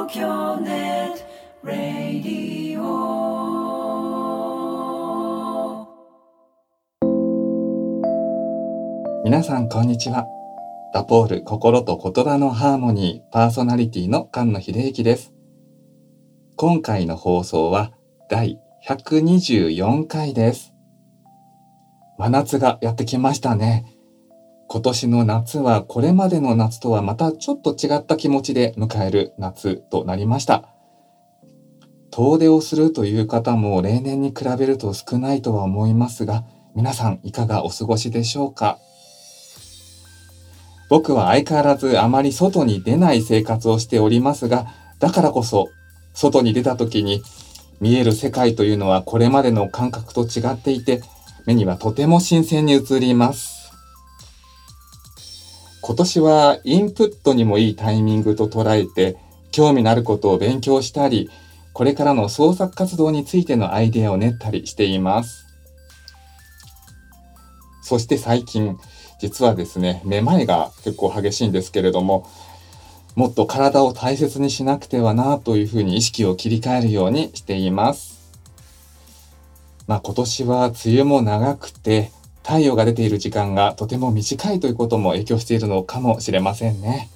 京ネットラディオ。 皆さんこんにちは。ラポール心と言葉のハーモニーパーソナリティの菅野秀之です。今回の放送は第124回です。真夏がやってきましたね。今年の夏はこれまでの夏とはまたちょっと違った気持ちで迎える夏となりました。遠出をするという方も例年に比べると少ないとは思いますが、皆さんいかがお過ごしでしょうか。僕は相変わらずあまり外に出ない生活をしておりますが、だからこそ外に出た時に見える世界というのはこれまでの感覚と違っていて、目にはとても新鮮に映ります。今年はインプットにもいいタイミングと捉えて、興味のあることを勉強したり、これからの創作活動についてのアイデアを練ったりしています。そして最近、実はですね、めまいが結構激しいんですけれども、もっと体を大切にしなくてはなというふうに意識を切り替えるようにしています。今年は梅雨も長くて、太陽が出ている時間がとても短いということも影響しているのかもしれませんね。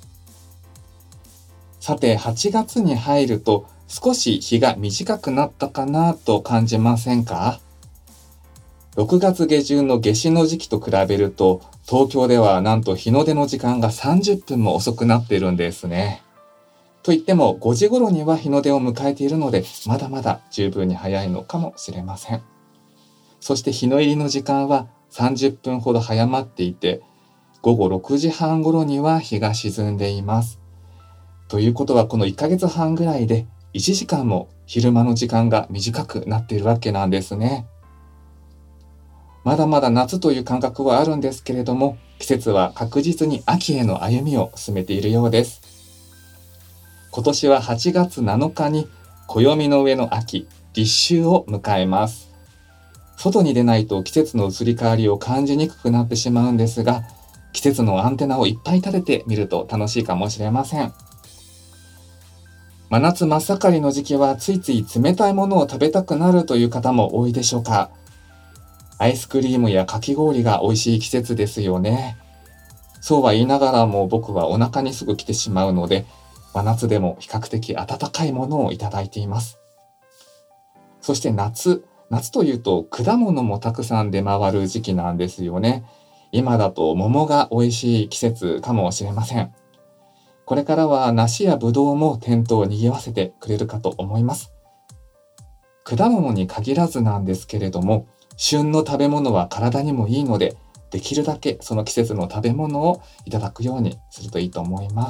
さて、8月に入ると少し日が短くなったかなと感じませんか？6月下旬の夏至の時期と比べると、東京ではなんと日の出の時間が30分も遅くなっているんですね。といっても5時頃には日の出を迎えているので、まだまだ十分に早いのかもしれません。そして日の入りの時間は30分ほど早まっていて、午後6時半頃には日が沈んでいます。ということはこの1ヶ月半ぐらいで1時間も昼間の時間が短くなっているわけなんですね。まだまだ夏という感覚はあるんですけれども、季節は確実に秋への歩みを進めているようです。今年は8月7日に暦の上の秋、立秋を迎えます。外に出ないと季節の移り変わりを感じにくくなってしまうんですが、季節のアンテナをいっぱい立ててみると楽しいかもしれません。真夏真っ盛りの時期はついつい冷たいものを食べたくなるという方も多いでしょうか。アイスクリームやかき氷が美味しい季節ですよね。そうは言いながらも僕はお腹にすぐ来てしまうので、真夏でも比較的温かいものをいただいています。そして夏というと果物もたくさん出回る時期なんですよね。今だと桃が美味しい季節かもしれません。これからは梨やぶどうも店頭を賑わせてくれるかと思います。果物に限らずなんですけれども、旬の食べ物は体にもいいので、できるだけその季節の食べ物をいただくようにするといいと思います。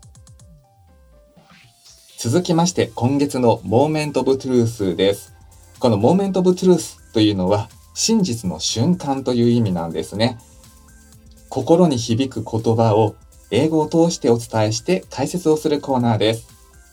続きまして今月のモーメントオブトゥルースです。このモーメントオブトゥルースというのは真実の瞬間という意味なんですね。心に響く言葉を英語を通してお伝えして解説をするコーナーです。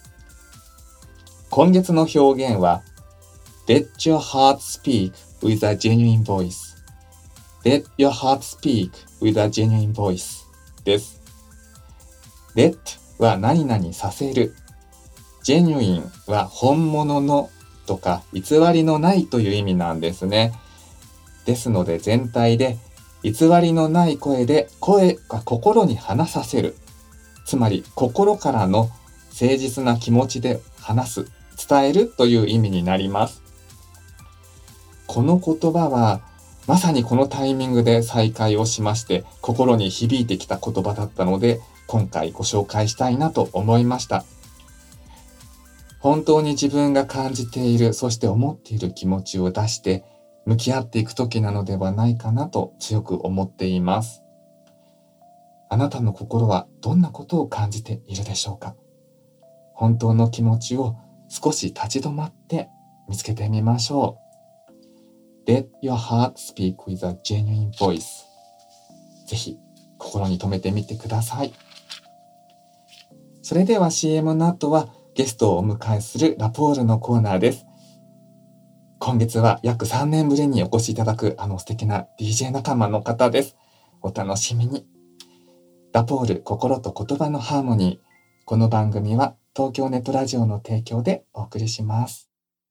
今月の表現は Let your heart speak with a genuine voice Let your heart speak with a genuine voice です。 Let は何々させる、 Genuine は本物のとか偽りのないという意味なんですね。ですので全体で偽りのない声で声が心に話させる、つまり心からの誠実な気持ちで話す、伝えるという意味になります。この言葉はまさにこのタイミングで再会をしまして心に響いてきた言葉だったので、今回ご紹介したいなと思いました。本当に自分が感じている、そして思っている気持ちを出して向き合っていく時なのではないかなと強く思っています。あなたの心はどんなことを感じているでしょうか。本当の気持ちを少し立ち止まって見つけてみましょう。Let your heart speak with a genuine voice。 ぜひ心に留めてみてください。それでは CM の後はゲストをお迎えするラポールのコーナーです。今月は約3年ぶりにお越しいただく素敵な DJ 仲間の方です。お楽しみに。ラポール心と言葉のハーモニー。この番組は東京ネットラジオの提供でお送りします。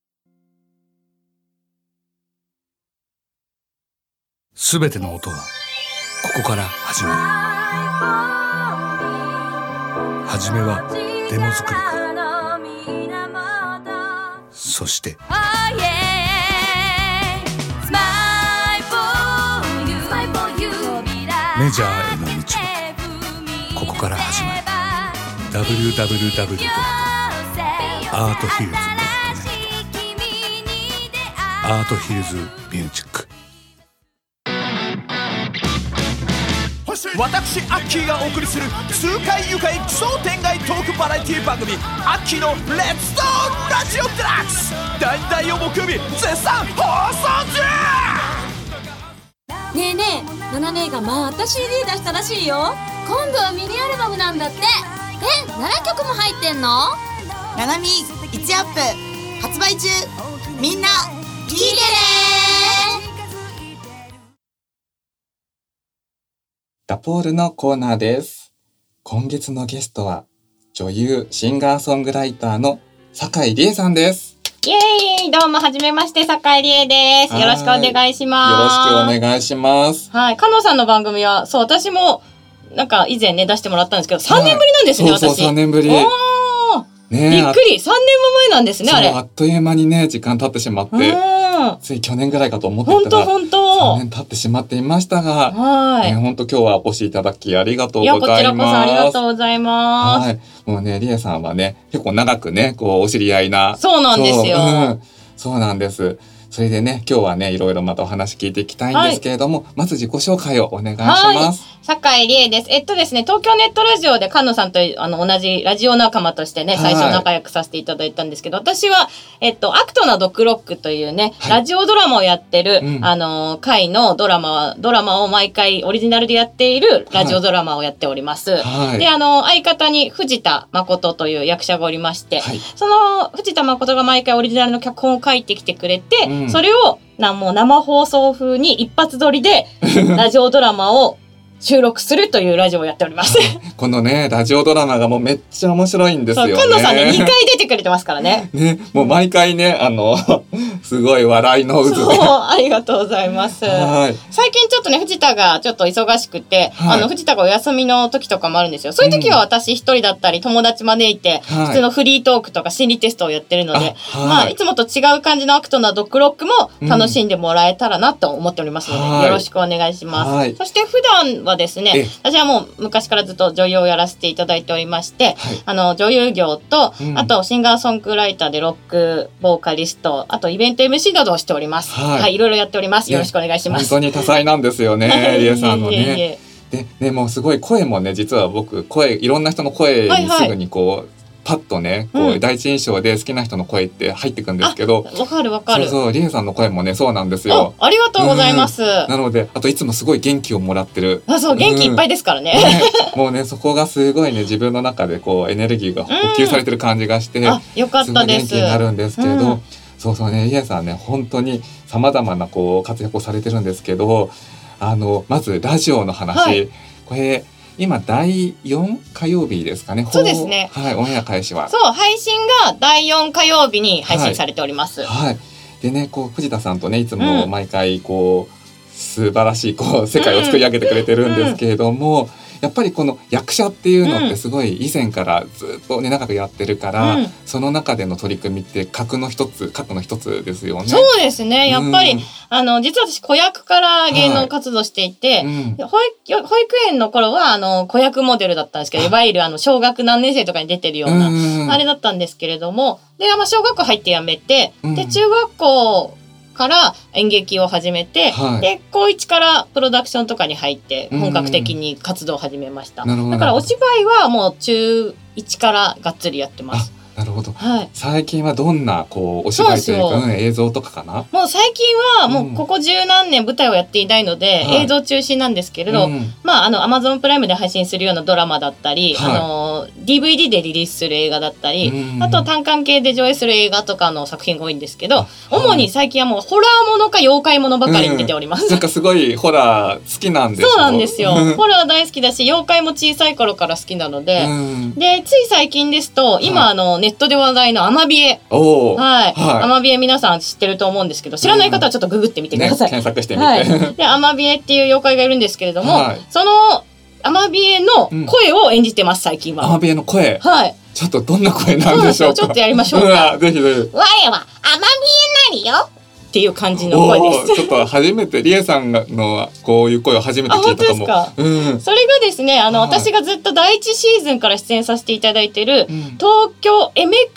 すべての音はここから始まる。はじめはデモ作りか、そしてメジャーへの道はここから始まる。 www.arthhills.net アートヒルズミュージック。 私アッキーがお送りする痛快愉快奇想天外トークバラエティ番組アッキーのレッツトークラジオデラックス、第2曜木曜日絶賛放送中。 ねえねえ、ナナ姉がまた CD 出したらしいよ。今度はミニアルバムなんだって。7曲も入ってんの？ ナナミ1アップ発売中。みんな聞いてね。 ラポールのコーナーです。今月のゲストは女優シンガーソングライターの酒井理恵さんです。 イエーイ、どうもはじめまして、酒井理恵です。よろしくお願いします。 よろしくお願いします。 はい、かのさんの番組はそう私もなんか以前ね出してもらったんですけど3年ぶりなんですね、 そう私。 3年ぶり。 おー、ね、びっくり、3年も前なんですね、あれ。 あっという間にね時間経ってしまって、つい去年ぐらいかと思ってたら本当 3年経ってしまっていましたが、 はい、 本当今日はお越しいただきありがとうございます。 いや、こちらこそありがとうございます。 はい、もうね理恵さんはね結構長くねこうお知り合いな。 そうなんですよ。 そうなんです。それでね今日はねいろいろまたお話聞いていきたいんですけれども、まず自己紹介をお願いします。 酒井理恵です。ですね、東京ネットラジオで菅野さんと同じラジオ仲間としてね、最初仲良くさせていただいたんですけど、私は、アクトなドクロックというね、ラジオドラマをやってる、回のドラマを毎回オリジナルでやっているラジオドラマをやっております。で、相方に藤田誠という役者がおりまして、その藤田誠が毎回オリジナルの脚本を書いてきてくれて、それをもう生放送風に一発撮りでラジオドラマを収録するというラジオをやっております。 このねラジオドラマがもうめっちゃ面白いんですよね。 菅野さんね2回出てくれてますからね。 ね、もう毎回ねすごい笑いの渦で。 ありがとうございます。最近ちょっとね藤田がちょっと忙しくて、藤田がお休みの時とかもあるんですよ。そういう時は私一人だったり友達招いて、普通のフリートークとか心理テストをやってるので、いつもと違う感じのアクトなドッグロックも楽しんでもらえたらなと思っておりますので、よろしくお願いします。そして普段はですね、私はもう昔からずっと女優をやらせていただいておりまして、女優業と、あとシンガーソングライターでロックボーカリスト、あとイベント MC などをしております。いろいろやっております。よろしくお願いします。 本当に多彩なんですよね、理恵さんのね。でね、もうすごい声もね、実は僕いろんな人の声にすぐにこう、パッとねこう第一印象で好きな人の声って入ってくんですけど、 わかるわかる。 そう理恵さんの声もねそうなんですよ。 ありがとうございます。 なのであといつもすごい元気をもらってる。 そう元気いっぱいですからね。 もうねそこがすごいね自分の中でこうエネルギーが補給されてる感じがして、 よかったです。 すごい元気になるんですけれど、そうね理恵さんね本当にさまざまなこう活躍をされてるんですけど、まずラジオの話、これ今第4火曜日ですかね。 そうですね。 オンエア開始は。 そう、配信が第4火曜日に配信されております。 でね、こう藤田さんとねいつも毎回こう、素晴らしいこう世界を作り上げてくれてるんですけれども、やっぱりこの役者っていうのってすごい以前からずっとね長くやってるから、その中での取り組みって核の一つですよね。 そうですね。やっぱり、実は私子役から芸能活動していて、保育園の頃は子役モデルだったんですけど、いわゆる小学何年生とかに出てるような、あれだったんですけれども、で、小学校入って辞めて、で中学校から演劇を始めて、で高1からプロダクションとかに入って本格的に活動を始めました。だからお芝居はもう中1からがっつりやってます。 なるほど。最近はどんなこうお芝居というか映像とかかな。 もう最近はもうここ十何年舞台をやっていないので、映像中心なんですけれど、Amazon プライムで配信するようなドラマだったり、 DVD でリリースする映画だったり、あと単館系で上映する映画とかの作品が多いんですけど、主に最近はもうホラーものか妖怪ものばかりに出ております。 なんかすごいホラー好きなんですよ。 そうなんですよ。ホラー大好きだし、妖怪も小さい頃から好きなので、でつい最近ですと今ネットで話題のアマビエ、アマビエ皆さん知ってると思うんですけど、知らない方はちょっとググってみてください。 検索してみて。 でアマビエっていう妖怪がいるんですけれども、そのアマビエの声を演じてます最近は。 アマビエの声。ちょっとどんな声なんでしょうか。 ちょっとやりましょうか。 ぜひぜひ。 我はアマビエなりよっていう感じの声です。 ちょっと初めてリエさんのこういう声を初めて聞いたかも。 それがですね、私がずっと第1シーズンから出演させていただいている、東京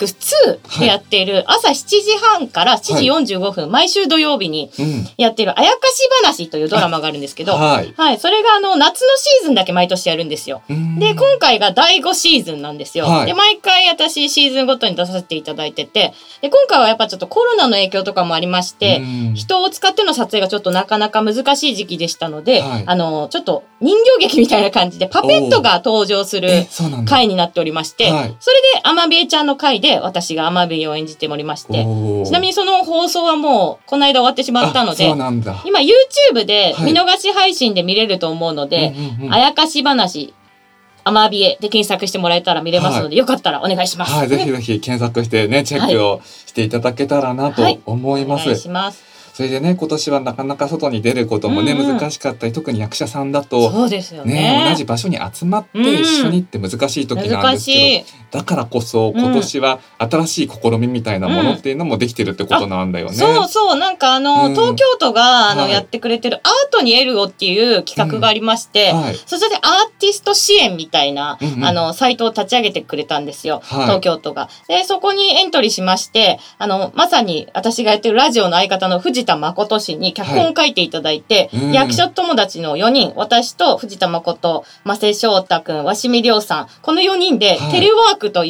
MX2 でやっている朝7時半から7時45分、毎週土曜日にやっているあやかし話というドラマがあるんですけど、それが夏のシーズンだけ毎年やるんですよ。で今回が第5シーズンなんですよ。で毎回私シーズンごとに出させていただいてて、で今回はやっぱちょっとコロナの影響とかもありまして、人を使っての撮影がちょっとなかなか難しい時期でしたので、ちょっと人形劇みたいな感じでパペットが登場する回になっておりまして、それでアマビエちゃんの回で私がアマビエを演じておりまして、ちなみにその放送はもうこの間終わってしまったので、今 YouTube で見逃し配信で見れると思うので、あやかし話アマビエで検索してもらえたら見れますので、よかったらお願いします。 ぜひぜひ検索してね、チェックをしていただけたらなと思います。 お願いします。 それでね、今年はなかなか外に出ることもね、難しかったり、特に役者さんだとそうですよね、 同じ場所に集まって一緒にって難しい時なんですけど、だからこそ今年は新しい試みみたいなものっていうのもできてるってことなんだよね。 そうそう、なんか東京都がやってくれてるアートにエルをっていう企画がありまして、それでアーティスト支援みたいなサイトを立ち上げてくれたんですよ、東京都が。でそこにエントリーしまして、まさに私がやってるラジオの相方の藤田誠氏に脚本を書いていただいて、役所友達の4人、私と藤田誠、増瀬翔太くん、鷲見亮さん、この4人でテレワークという、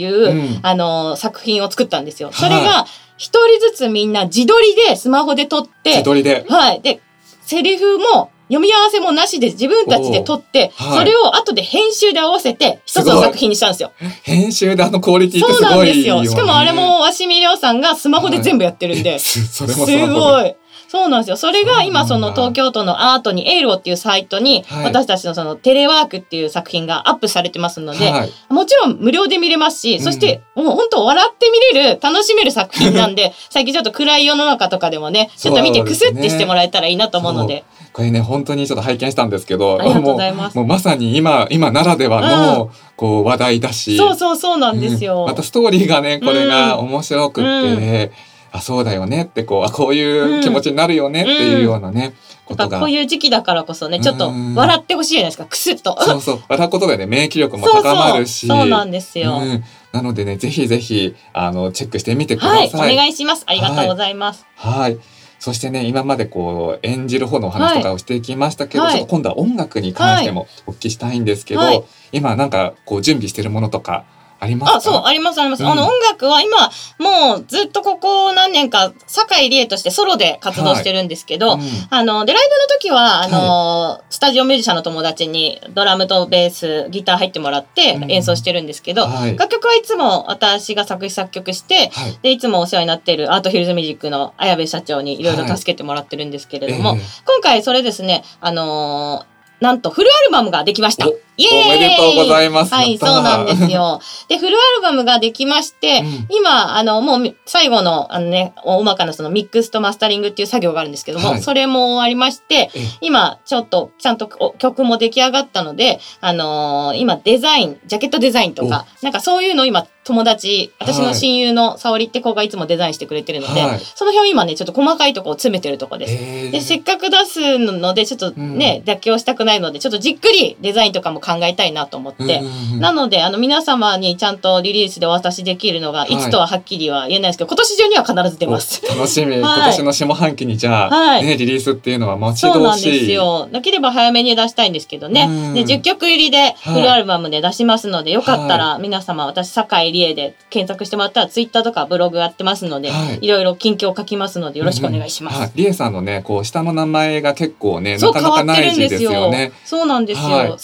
作品を作ったんですよ。それが一人ずつみんな自撮りでスマホで撮って、でセリフも読み合わせもなしで自分たちで撮って、それを後で編集で合わせて一つの作品にしたんですよ。 編集でクオリティってすごいよね。 そうなんですよ。しかもあれも鷲見亮さんがスマホで全部やってるんで、 それもすごい。そうなんですよ。それが今その東京都のアートにエールをっていうサイトに、私たちのそのテレワークっていう作品がアップされてますので、もちろん無料で見れますし、そしてもう本当笑って見れる、楽しめる作品なんで、最近ちょっと暗い世の中とかでもね、ちょっと見てクスってしてもらえたらいいなと思うので。 これね、本当にちょっと拝見したんですけど、 ありがとうございます。 もうまさに今ならではのこう話題だし、 そうなんですよ。 またストーリーがね、これが面白くて、そうだよねってこういう気持ちになるよねっていうようなね、ことがこういう時期だからこそね、ちょっと笑ってほしいじゃないですか、クスッと。 そう笑うことでね、免疫力も高まるし、 そうなんですよ。 なのでね、ぜひぜひチェックしてみてください。 お願いします。ありがとうございます。 そしてね、今までこう演じる方のお話とかをしていきましたけど、ちょっと今度は音楽に関してもお聞きしたいんですけど、今なんかこう準備してるものとかありますか？ そう、あります。音楽は今もうずっとここ何年か酒井理恵としてソロで活動してるんですけど、でライブの時はスタジオミュージシャンの友達にドラムとベースギター入ってもらって演奏してるんですけど、楽曲はいつも私が作詞作曲して、でいつもお世話になっているアートヒルズミュージックの綾部社長にいろいろ助けてもらってるんですけれども、今回それですね、なんとフルアルバムができました。イエーイ！ おめでとうございます。 はい、そうなんですよ。で、フルアルバムができまして、今、もう最後の、大まかなそのミックスとマスタリングっていう作業があるんですけども、それも終わりまして、今、ちょっと、ちゃんと曲も出来上がったので、今、ジャケットデザインとか、なんかそういうのを今、友達、私の親友の沙織って子がいつもデザインしてくれてるので、その辺を今ね、ちょっと細かいところを詰めてるところです。で、せっかく出すので、ちょっとね、妥協したくないので、ちょっとじっくりデザインとかも考えたいなと思って、なので皆様にちゃんとリリースでお渡しできるのがいつとははっきりは言えないですけど、今年中には必ず出ます。 楽しみ。今年の下半期にじゃあ、リリースっていうのは待ち遠しい。 そうなんですよ。できれば早めに出したいんですけどね。で10曲入りでフルアルバムで出しますので、よかったら皆様、私酒井理恵で検索してもらったらツイッターとかブログやってますので、いろいろ近況書きますのでよろしくお願いします。 理恵さんのね、こう下の名前が結構ね、なかなかない字ですよね。 そうなんですよ。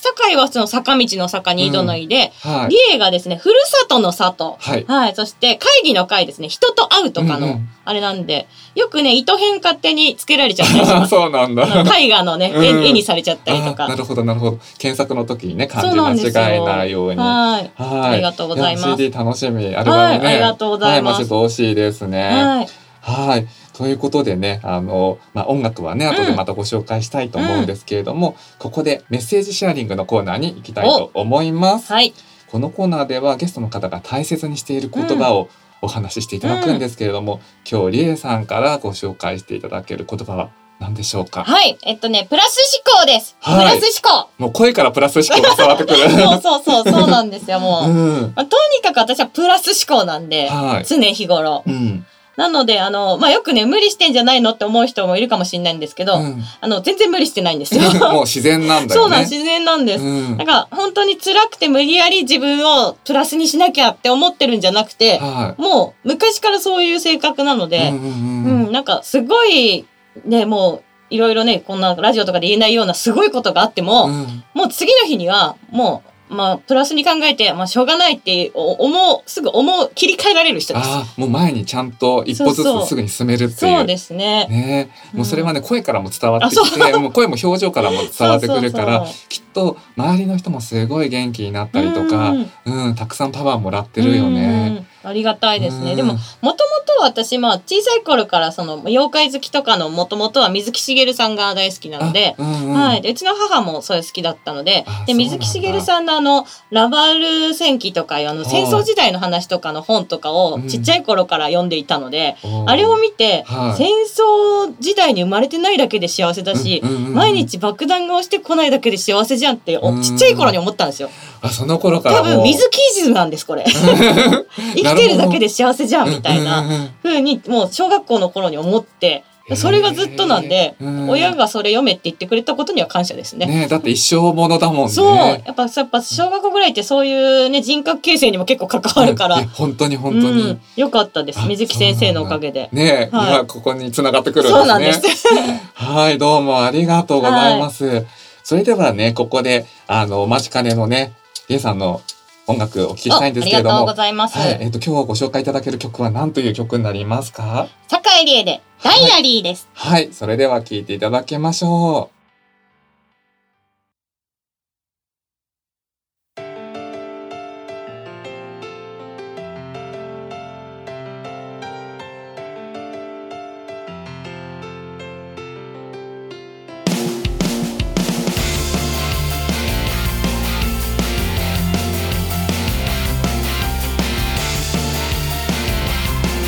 堺はその坂道の坂に井戸の井で、 はい。 理恵がですね、ふるさとの里。 はい。 はい。そして、会議の会ですね、人と会うとかの、 うんうん、 あれなんで、よくね、糸編勝手につけられちゃったりしあます。 そうなんだ。 絵画のね、 うん絵にされちゃったりとか。 なるほどなるほど。検索の時にね、漢字そうなんですよ間違えないように。 はい。 はい。 ありがとうございます。 や CD 楽しみ。アルバムね。 はい、ありがとうございます。 はい、待ち遠しいですね。 はい。 はい。ということでね、音楽はね、後でまたご紹介したいと思うんですけれども、ここでメッセージシェアリングのコーナーに行きたいと思います。 はい。 このコーナーではゲストの方が大切にしている言葉をお話ししていただくんですけれども、今日リエさんからご紹介していただける言葉は何でしょうか？ はい。プラス思考です。 はい、 プラス思考。 もう声からプラス思考が伝わってくる。 そうなんですよ、もう。とにかく私はプラス思考なんで、 はい、 常日頃。なので、よくね、無理してんじゃないのって思う人もいるかもしれないんですけど、全然無理してないんですよ。 もう自然なんだよね。 自然なんです。なんか、本当に辛くて無理やり自分をプラスにしなきゃって思ってるんじゃなくて、もう昔からそういう性格なので、なんかすごい、ね、もう、いろいろね、こんなラジオとかで言えないようなすごいことがあっても、もう次の日には、もう、プラスに考えて、しょうがないってすぐ切り替えられる人です。 もう前にちゃんと一歩ずつすぐに進めるっていう。 そうですね。 ね、もうそれはね、声からも伝わってきて、もう声も表情からも伝わってくるから、きっと周りの人もすごい元気になったりとか、たくさんパワーもらってるよね。 ありがたいですね。でも、もともと私、小さい頃から妖怪好きとかのもともとは水木しげるさんが大好きなので、はい。で、うちの母もそれ好きだったので、で、水木しげるさんのラバル戦記とか戦争時代の話とかの本とかをちっちゃい頃から読んでいたので、あれを見て、戦争時代に生まれてないだけで幸せだし、毎日爆弾が落ちてこないだけで幸せじゃんってちっちゃい頃に思ったんですよ。 その頃から多分水木イズムなんです、これ。生きてるだけで幸せじゃんみたいな風にもう小学校の頃に思って、それがずっとなんで、親がそれ読めって言ってくれたことには感謝ですね。 ね、だって一生ものだもんね。 そう、やっぱ小学校ぐらいってそういうね、人格形成にも結構関わるから。 本当に本当に。 よかったです。水木先生のおかげで。 ね、今ここに繋がってくるんですね。 そうなんです。 はい、どうもありがとうございます。それではね、ここでお待ちかねのね、リエさんの音楽お聞きしたいんですけれども。 ありがとうございます。 はい、今日ご紹介いただける曲は何という曲になりますか？ 坂井理恵でダイアリーです。 はい、それでは聴いていただきましょう。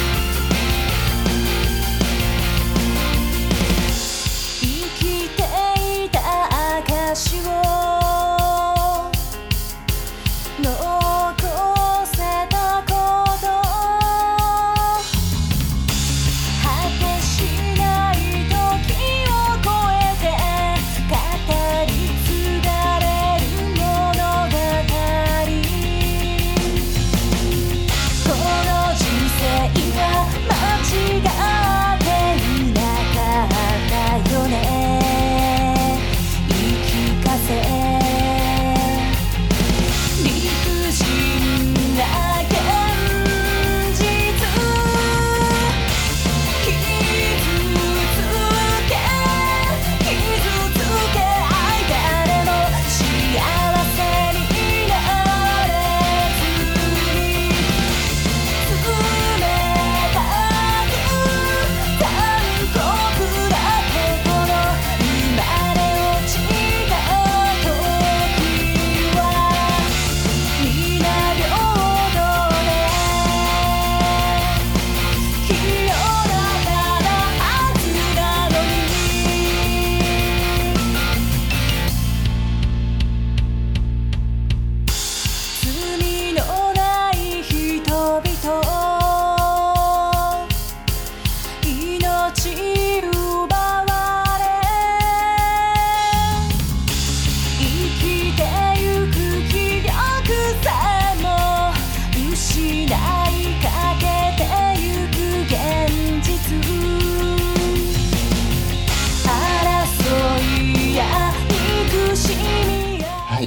生きて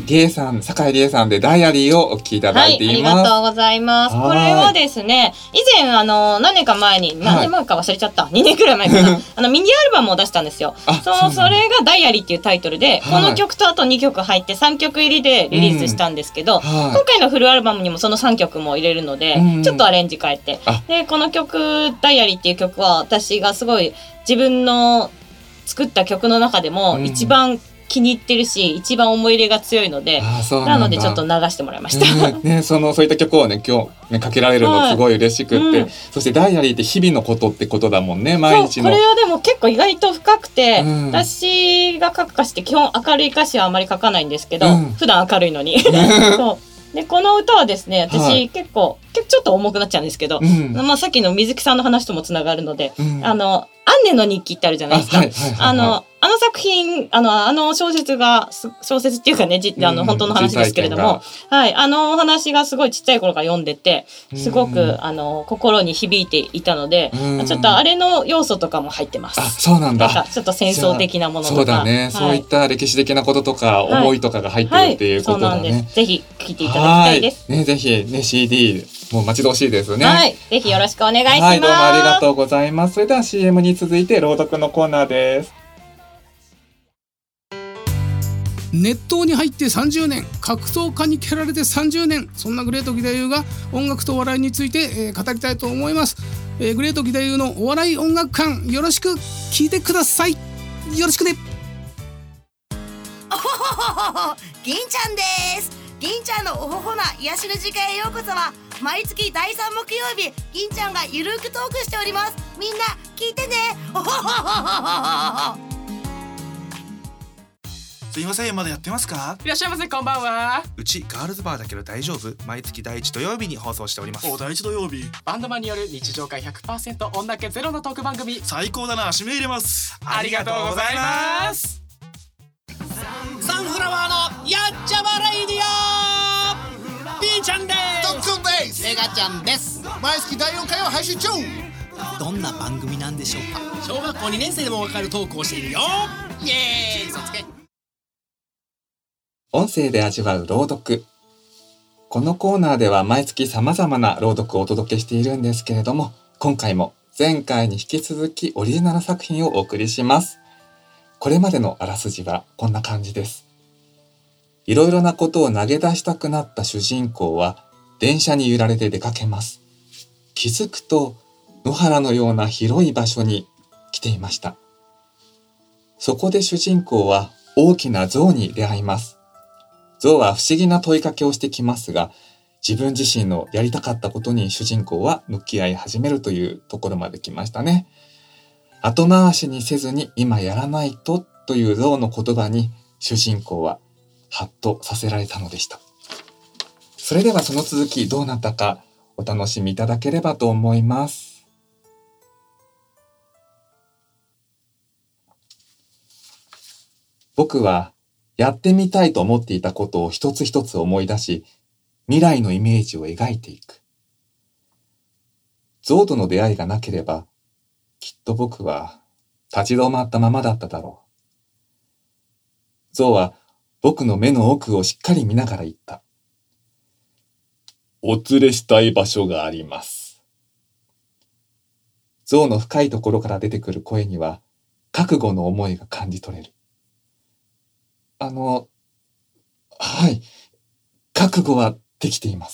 理恵さん、酒井理恵さんでダイアリーをお聞きいただいています。 ありがとうございます。これはですね、以前何年か前に、何年前か忘れちゃった、2年くらい前かなミニアルバムを出したんですよ。それがダイアリーっていうタイトルで、この曲とあと2曲入って3曲入りでリリースしたんですけど、今回のフルアルバムにもその3曲も入れるので、ちょっとアレンジ変えて、でこの曲ダイアリーっていう曲は私がすごい自分の作った曲の中でも一番気に入ってるし、一番思い入れが強いので、なのでちょっと流してもらいました。 そういった曲をね今日ねかけられるのすごい嬉しくって、そしてダイアリーって日々のことってことだもんね、毎日の。 これはでも結構意外と深くて、私が書く歌詞って基本明るい歌詞はあまり書かないんですけど、普段明るいのにそうでこの歌はですね、私結構ちょっと重くなっちゃうんですけど、さっきの水木さんの話ともつながるので、アンネの日記ってあるじゃないですか。あの作品、小説っていうかね、本当の話ですけれども、お話がすごいちっちゃい頃から読んでて、すごく心に響いていたので、ちょっとあれの要素とかも入ってます。 そうなんだ。 ちょっと戦争的なものとか。 そうだね。そういった歴史的なこととか思いとかが入ってるっていうことだね。 そうなんです。ぜひ聴いていただきたいです。 ぜひね CD もう待ち遠しいですね。 ぜひよろしくお願いします。 どうもありがとうございます。それでは CM に続いて朗読のコーナーです。 熱湯に入って30年、格闘家に蹴られて30年、そんなグレート義太夫が音楽と笑いについて、語りたいと思います。グレート義太夫のお笑い音楽館、よろしく聞いてください。よろしくね。 銀ちゃんです。銀ちゃんのおほほな癒しの時間へようこそは、毎月第3木曜日、銀ちゃんがゆるくトークしております。みんな聞いてね。おほほほほほ。 すいません、まだやってますか？ いらっしゃいませ、こんばんは。 うちガールズバーだけど大丈夫？毎月第1土曜日に放送しております。 第1土曜日、バンドマンによる日常会 100% 女気ゼロのトーク番組。 最高だな、締め入れます。 ありがとうございます。 サンフラワーのやっちゃまレイディオ、ピーちゃんです。 ドックンです。 メガちゃんです。 毎月第4回を配信中。 どんな番組なんでしょうか？小学校2年生でもわかるトークをしているよ。イエーイ、そつけ。 音声で味わう朗読。このコーナーでは毎月様々な朗読をお届けしているんですけれども、今回も前回に引き続きオリジナル作品をお送りします。これまでのあらすじはこんな感じです。いろいろなことを投げ出したくなった主人公は電車に揺られて出かけます。気づくと野原のような広い場所に来ていました。そこで主人公は大きな象に出会います。象は不思議な問いかけをしてきますが、自分自身のやりたかったことに主人公は向き合い始めるというところまで来ましたね。後回しにせずに今やらないとという象の言葉に主人公はハッとさせられたのでした。それではその続きどうなったかお楽しみいただければと思います。僕はやってみたいと思っていたことを一つ一つ思い出し、未来のイメージを描いていく。象との出会いがなければ、きっと僕は立ち止まったままだっただろう。象は僕の目の奥をしっかり見ながら言った。お連れしたい場所があります。象の深いところから出てくる声には、覚悟の思いが感じ取れる。はい、覚悟はできています。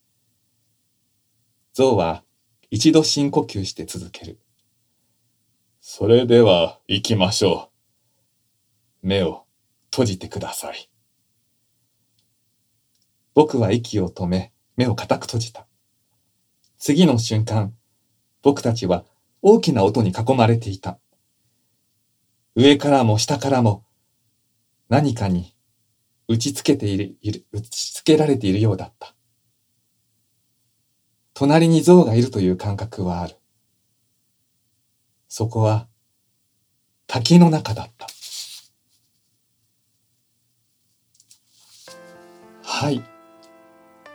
象は一度深呼吸して続ける。それでは行きましょう。目を閉じてください。僕は息を止め、目を固く閉じた。次の瞬間、僕たちは大きな音に囲まれていた。上からも下からも、何かに打ち付けられているようだった。隣に象がいるという感覚はある。そこは滝の中だった。はい。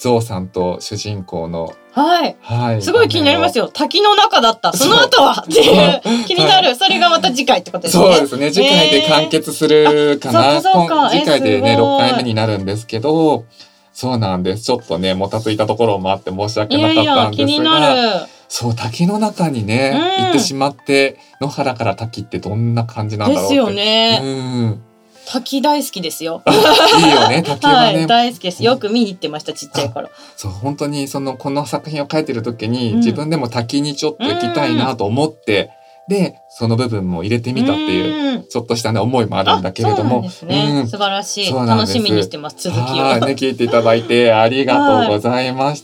ゾウさんと主人公のはい、 はい、 すごい気になりますよ。滝の中だった。その後はっていう気になる、はい。それがまた次回ってことですね。 そうですね。次回で完結するかな。次回でね6回目になるんですけど、そうなんです。ちょっとねもたついたところもあって申し訳なかったんですが、気になる。そう滝の中にね、行ってしまって野原から滝ってどんな感じなんだろうって。 ですよね。滝大好きですよ。 いいよね滝はね、 はい、大好きです。よく見に行ってましたちっちゃい頃。 そう本当にこの作品を書いてる時に、自分でも滝にちょっと行きたいなと思って、でその部分も入れてみたっていうちょっとしたね思いもあるんだけれども、 そうなんですね、素晴らしい。楽しみにしてます。続きをね聞いていただいてありがとうございました。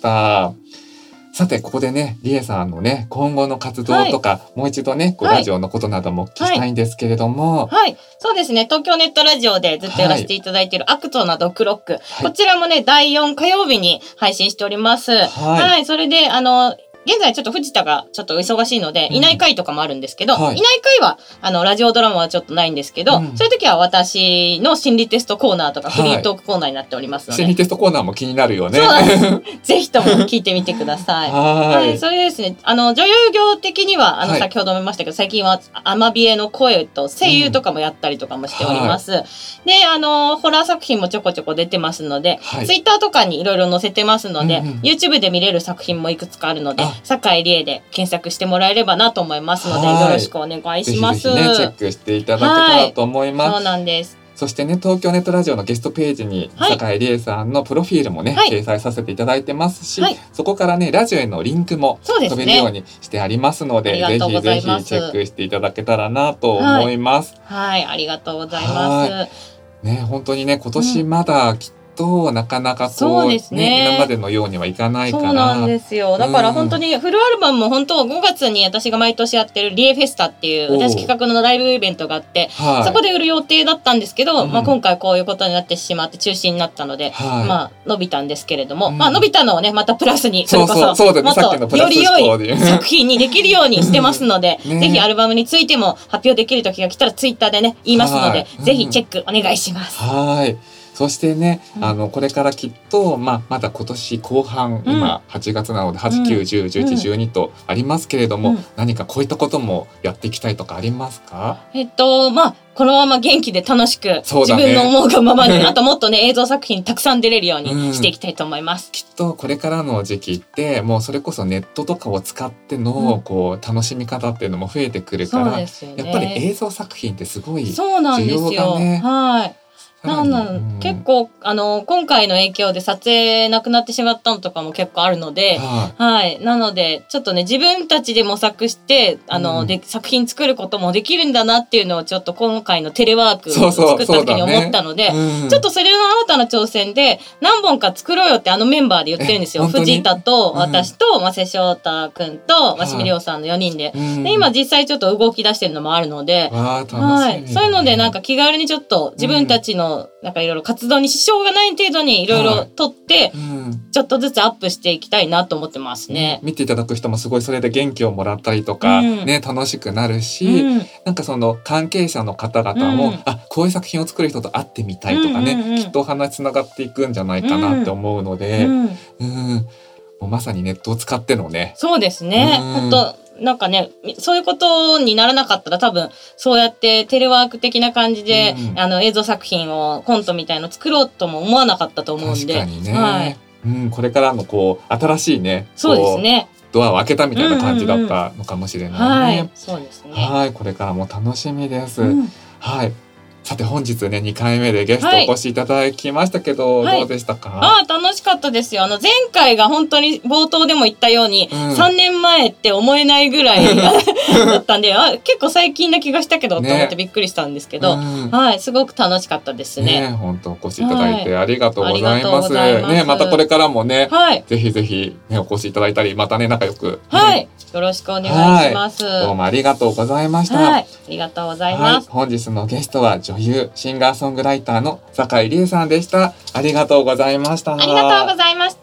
さてここでねりえさんのね今後の活動とか、もう一度ねラジオのことなども聞きたいんですけれども、 はいそうですね、東京ネットラジオでずっとやらせていただいているアクトなドクロック、こちらもね第4火曜日に配信しております。はい、それで現在ちょっと藤田がちょっと忙しいので、いない回とかもあるんですけど、いない回はラジオドラマはちょっとないんですけど、そういう時は私の心理テストコーナーとかフリートークコーナーになっておりますので、 心理テストコーナーも気になるよね。 そうなんです。ぜひとも聞いてみてください。はい、それですね、女優業的には先ほども言いましたけど、最近はアマビエの声と声優とかもやったりとかもしております。でホラー作品もちょこちょこ出てますので、ツイッターとかにいろいろ載せてますので、YouTube で見れる作品もいくつかあるので、酒井理恵で検索してもらえればなと思いますので、よろしくお願いします。 ぜひぜひねチェックしていただけたらと思います。 そうなんです。 そしてね東京ネットラジオのゲストページに酒井理恵さんのプロフィールもね、掲載させていただいてますし、そこからねラジオへのリンクも飛べるようにしてありますので、ぜひぜひチェックしていただけたらなと思います。 はい、ありがとうございます。 ね本当にね今年まだきっとなかなか今までのようにはいかないから。 そうなんですよ。だから本当にフルアルバムも本当5月に私が毎年やってるリエフェスタっていう私企画のライブイベントがあって、そこで売る予定だったんですけど、今回こういうことになってしまって中止になったので、伸びたんですけれども、伸びたのをねまたプラスにそれこそもっとより良い作品にできるようにしてますので、ぜひアルバムについても発表できる時が来たらツイッターでね言いますので、ぜひチェックお願いします。 はい。そしてね、これからきっと、まだ今年後半、今8月なので8、9、10、11、12とありますけれども、何かこういったこともやっていきたいとかありますか？ このまま元気で楽しく、自分の思うがままにあともっとね映像作品たくさん出れるようにしていきたいと思います。 きっとこれからの時期ってもうそれこそネットとかを使ってのこう楽しみ方っていうのも増えてくるから、やっぱり映像作品ってすごい需要がね。 はい結構今回の影響で撮影なくなってしまったのとかも結構あるので、なのでちょっとね自分たちで模索してで作品作ることもできるんだなっていうのをちょっと今回のテレワークを作った時に思ったので、ちょっとそれの新たな挑戦で何本か作ろうよってメンバーで言ってるんですよ。藤田と私と瀬翔太くんと鷲見亮さんの4人で、今実際ちょっと動き出してるのもあるので、そういうのでなんか気軽にちょっと自分たちのなんかいろいろ活動に支障がない程度にいろいろ撮って、ちょっとずつアップしていきたいなと思ってますね。 見ていただく人もすごいそれで元気をもらったりとか、楽しくなるし、なんかその関係者の方々も、こういう作品を作る人と会ってみたいとかね、きっとお話つながっていくんじゃないかなって思うので、もうまさにネットを使ってのね。 そうですね。本当なんかねそういうことにならなかったら多分そうやってテレワーク的な感じで、映像作品をコントみたいの作ろうとも思わなかったと思うんで、 確かにね、これからのこう新しいねそうですねドアを開けたみたいな感じだったのかもしれないね。 そうですね。 はい、これからも楽しみです。はい。さて本日ね2回目でゲストお越しいただきましたけど、どうでしたか？ 楽しかったですよ。前回が本当に冒頭でも言ったように、3年前って思えないぐらいだったんで結構最近な気がしたけど、と思ってびっくりしたんですけど、すごく楽しかったですね。 本当お越しいただいてありがとうございます。ね、またこれからもね、ぜひぜひねお越しいただいたりまたね仲良く、 よろしくお願いします。 どうもありがとうございました。 ありがとうございます。 本日のゲストは女優シンガーソングライターの酒井理恵さんでした。ありがとうございました。 ありがとうございました。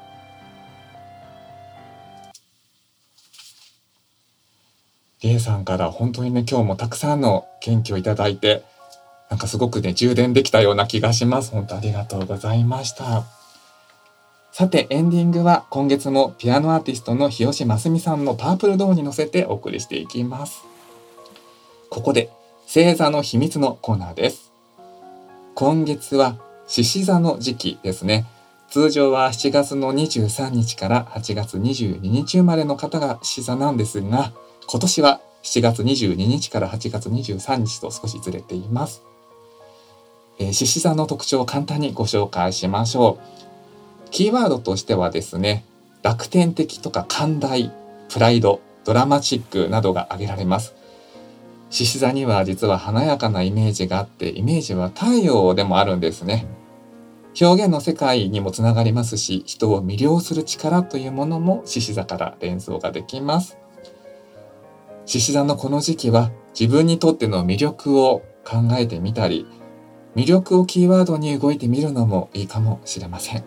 理恵さんから本当にね今日もたくさんの元気をいただいて、なんかすごくね充電できたような気がします。本当ありがとうございました。 さてエンディングは今月もピアノアーティストの日吉真澄さんのパープルドーンに乗せてお送りしていきます。ここで星座の秘密のコーナーです。今月は獅子座の時期ですね。通常は7月の23日から8月22日生まれの方が獅子座なんですが、今年は7月22日から8月23日と少しずれています。獅子座の特徴を簡単にご紹介しましょう。キーワードとしてはですね、楽天的とか寛大、プライド、ドラマチックなどが挙げられます。獅子座には実は華やかなイメージがあって、イメージは太陽でもあるんですね。表現の世界にもつながりますし、人を魅了する力というものも獅子座から連想ができます。獅子座のこの時期は自分にとっての魅力を考えてみたり、魅力をキーワードに動いてみるのもいいかもしれません。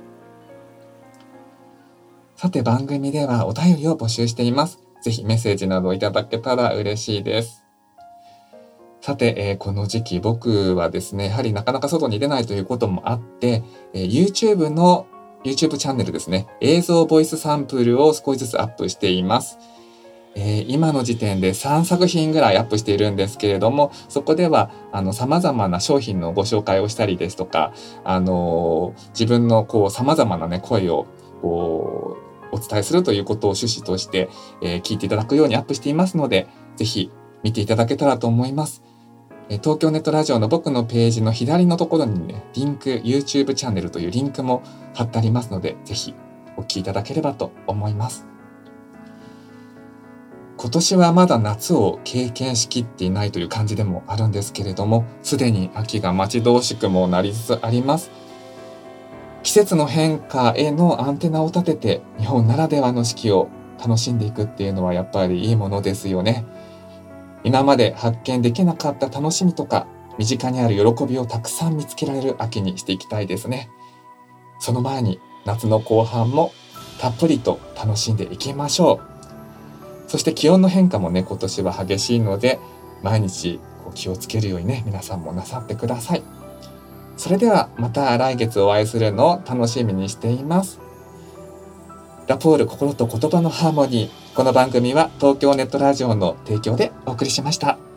さて番組ではお便りを募集しています。ぜひメッセージなどいただけたら嬉しいです。さて、この時期僕はですね、やはりなかなか外に出ないということもあって、YouTube チャンネルですね、映像ボイスサンプルを少しずつアップしています。今の時点で3作品ぐらいアップしているんですけれども、そこでは様々な商品のご紹介をしたりですとか、自分の様々なね声をお伝えするということを趣旨として、聞いていただくようにアップしていますので、ぜひ見ていただけたらと思います。東京ネットラジオの僕のページの左のところにね、リンク YouTube チャンネルというリンクも貼ってありますので、ぜひお聞きいただければと思います。今年はまだ夏を経験しきっていないという感じでもあるんですけれども、すでに秋が待ち遠しくもなりつつあります。季節の変化へのアンテナを立てて日本ならではの四季を楽しんでいくっていうのはやっぱりいいものですよね。今まで発見できなかった楽しみとか身近にある喜びをたくさん見つけられる秋にしていきたいですね。その前に夏の後半もたっぷりと楽しんでいきましょう。そして気温の変化もね、今年は激しいので毎日気をつけるようにね、皆さんもなさってください。それではまた来月お会いするのを楽しみにしています。ラポール心と言葉のハーモニー。この番組は東京ネットラジオの提供でお送りしました。